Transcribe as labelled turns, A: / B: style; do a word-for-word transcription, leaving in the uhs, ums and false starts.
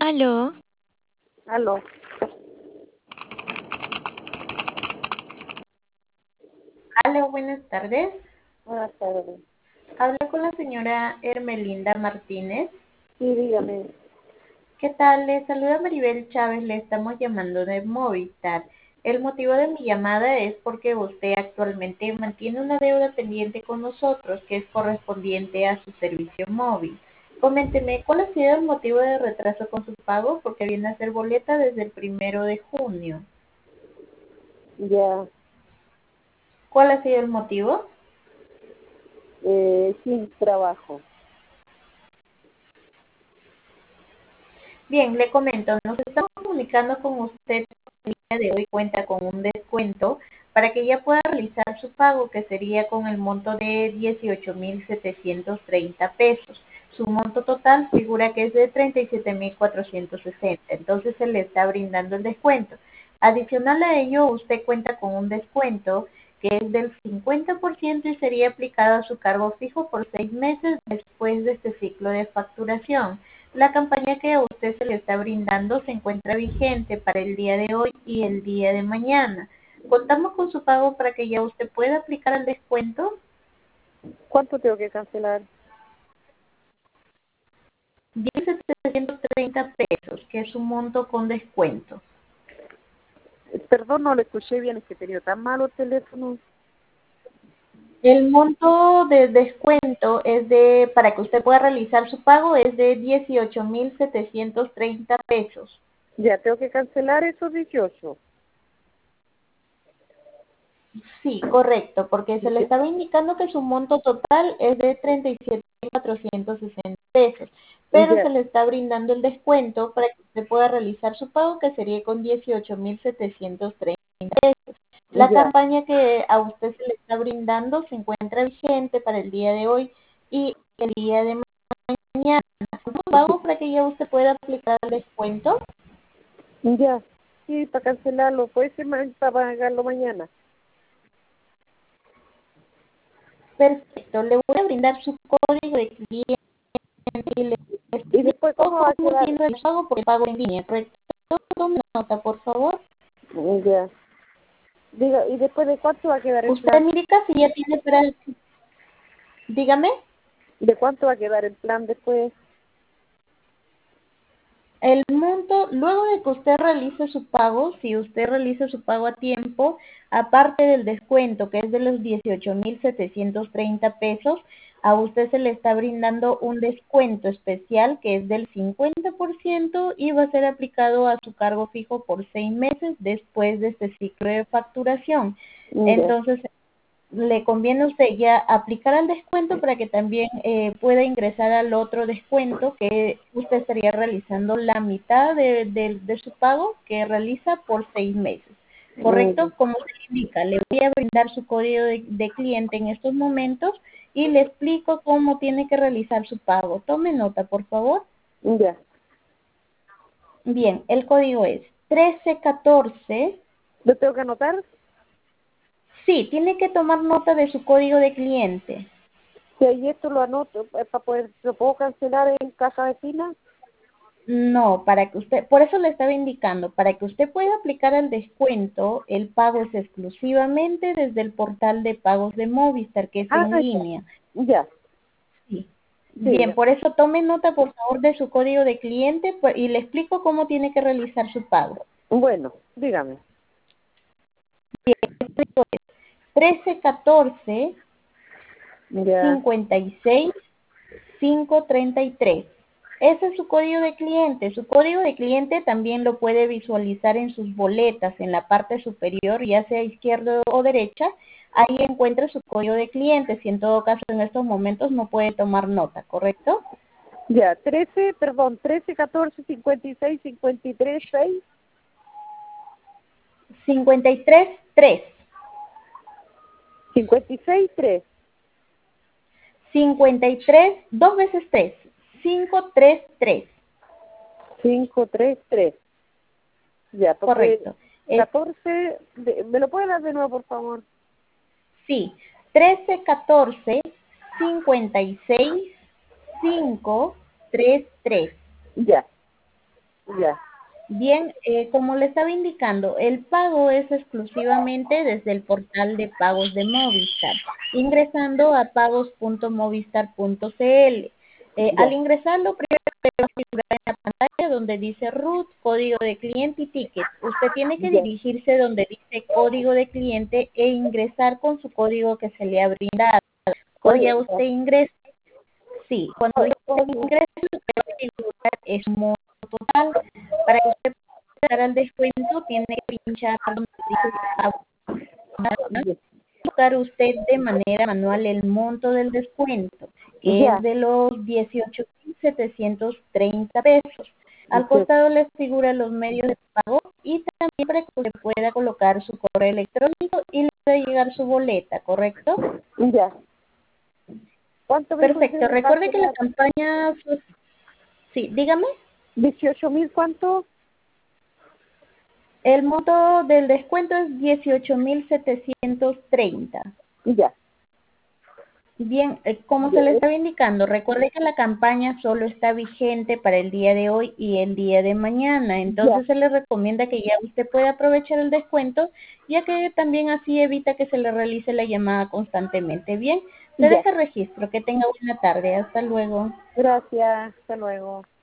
A: Aló,
B: Aló,
C: Hola, buenas tardes.
B: buenas tardes.
C: Hablo con la señora Hermelinda Martínez.
B: Sí, dígame.
C: ¿Qué tal? Le saluda Maribel Chávez, le estamos llamando de Movistar. El motivo de mi llamada es porque usted actualmente mantiene una deuda pendiente con nosotros que es correspondiente a su servicio móvil. Coménteme, ¿cuál ha sido el motivo de retraso con sus pagos? Porque viene a ser boleta desde el primero de junio.
B: Ya,
C: ¿Cuál ha sido el motivo?
B: eh, sin trabajo.
C: Bien, le comento, nos estamos comunicando con usted el día de hoy, cuenta con un descuento para que ya pueda realizar su pago, que sería con el monto de dieciocho mil setecientos treinta pesos. Su monto total figura que es de treinta y siete mil cuatrocientos sesenta, entonces se le está brindando el descuento. Adicional a ello, usted cuenta con un descuento que es del cincuenta por ciento y sería aplicado a su cargo fijo por seis meses después de este ciclo de facturación. La campaña que a usted se le está brindando se encuentra vigente para el día de hoy y el día de mañana. Contamos con su pago para que ya usted pueda aplicar el descuento.
B: ¿Cuánto tengo que cancelar?
C: diez mil setecientos treinta pesos, que es un monto con descuento.
B: Eh, Perdón, no le escuché bien, es que tenía tan malo el teléfono.
C: El monto de descuento es de, para que usted pueda realizar su pago, es de dieciocho mil setecientos treinta pesos.
B: Ya, tengo que cancelar esos dieciocho.
C: Sí, correcto, porque se le
B: Ya,
C: estaba indicando que su monto total es de treinta y siete mil cuatrocientos sesenta pesos, pero se
B: ya,
C: le está brindando el descuento para que usted pueda realizar su pago, que sería con dieciocho mil setecientos treinta pesos. La
B: ya.
C: campaña que a usted se le está brindando se encuentra vigente para el día de hoy y el día de mañana. ¿Su pago para que ya usted pueda aplicar el descuento?
B: Ya, sí, para cancelarlo. Puede ser ma- para pagarlo mañana.
C: Perfecto, le voy a brindar su código de cliente y le
B: ¿Y después
C: explico
B: cómo va a
C: cómo
B: quedar?
C: tiene el pago por pago en línea, ¿correcto? Tome nota, por favor.
B: Ya. Diga, ¿y después de cuánto va a quedar el
C: Usted
B: plan?
C: me indica si ya tiene para... Dígame.
B: ¿De cuánto va a quedar el plan después?
C: El monto, luego de que usted realice su pago, si usted realiza su pago a tiempo, aparte del descuento que es de los dieciocho mil setecientos treinta pesos, a usted se le está brindando un descuento especial que es del cincuenta por ciento y va a ser aplicado a su cargo fijo por seis meses después de este ciclo de facturación.
B: Ya,
C: Entonces, le conviene a usted ya aplicar al descuento para que también eh, pueda ingresar al otro descuento que usted estaría realizando la mitad de, de- de su pago que realiza por seis meses.
B: ya,
C: ¿Correcto? Como se le indica, le voy a brindar su código de, de cliente en estos momentos y le explico cómo tiene que realizar su pago. Tome nota, por favor.
B: ya.
C: Bien, el código es trece catorce.
B: ¿Lo tengo que anotar?
C: Sí, tiene que tomar nota de su código de cliente.
B: Si ahí esto lo anoto, eh, para poder, ¿lo puedo cancelar en caja de fila?
C: No, para que usted, por eso le estaba indicando, para que usted pueda aplicar el descuento, el pago es exclusivamente desde el portal de pagos de Movistar, que es
B: Ah,
C: en
B: ya,
C: línea.
B: ya,
C: Sí.
B: sí,
C: Bien,
B: ya.
C: por eso tome nota, por favor, de su código de cliente pues, y le explico cómo tiene que realizar su pago.
B: Bueno, dígame.
C: Bien, el código es trece catorce
B: Ya,
C: cincuenta y seis quinientos treinta y tres. Ese es su código de cliente. Su código de cliente también lo puede visualizar en sus boletas, en la parte superior, ya sea izquierda o derecha. Ahí encuentra su código de cliente. Si en todo caso en estos momentos no puede tomar nota, ¿correcto?
B: ya, trece, perdón, trece, catorce, cincuenta y seis, cincuenta y tres, seis,
C: cincuenta y tres tres.
B: cincuenta y seis, tres,
C: cincuenta y tres, dos veces tres. quinientos treinta y tres.
B: cinco, tres, tres. Ya, porque
C: Correcto. Es,
B: catorce, de- ¿me lo puede dar de nuevo, por favor?
C: sí, trece catorce cincuenta y seis quinientos treinta y tres.
B: Ya, Ya,
C: Bien, eh, como le estaba indicando, el pago es exclusivamente desde el portal de pagos de Movistar, ingresando a pagos punto movistar punto cl. Eh, al
B: ya,
C: ingresarlo, primero le va a figurar en la pantalla donde dice root, código de cliente y ticket. Usted tiene que
B: ya.
C: dirigirse donde dice código de cliente e ingresar con su código que se le ha brindado. Cuando
B: Oye,
C: ya usted ingrese, sí, cuando ya usted
B: oye,
C: ingrese, lo que va a figurar es un monto total. Para que usted pueda dar al descuento, tiene que pinchar donde dice abonar, buscar usted de manera manual el monto del descuento, que es
B: ya,
C: de los dieciocho mil setecientos treinta pesos. Al
B: dice,
C: costado les figuran los medios de pago y también para que usted pueda colocar su correo electrónico y le pueda llegar su boleta, ¿correcto?
B: ya. ¿Cuánto me dijo
C: Perfecto.
B: usted de
C: Recuerde que la
B: cancelar?
C: campaña, sí, dígame.
B: ¿Dieciocho mil cuánto?
C: El monto del descuento es dieciocho mil setecientos treinta.
B: Ya,
C: Bien, eh, como
B: ya,
C: se le
B: eh,
C: estaba indicando, recuerde que la campaña solo está vigente para el día de hoy y el día de mañana,
B: ya,
C: entonces se le recomienda que ya usted pueda aprovechar el descuento, ya que también así evita que se le realice la llamada constantemente. Bien, se
B: ya.
C: deja registro, que tenga buena tarde, hasta luego.
B: Gracias, hasta luego.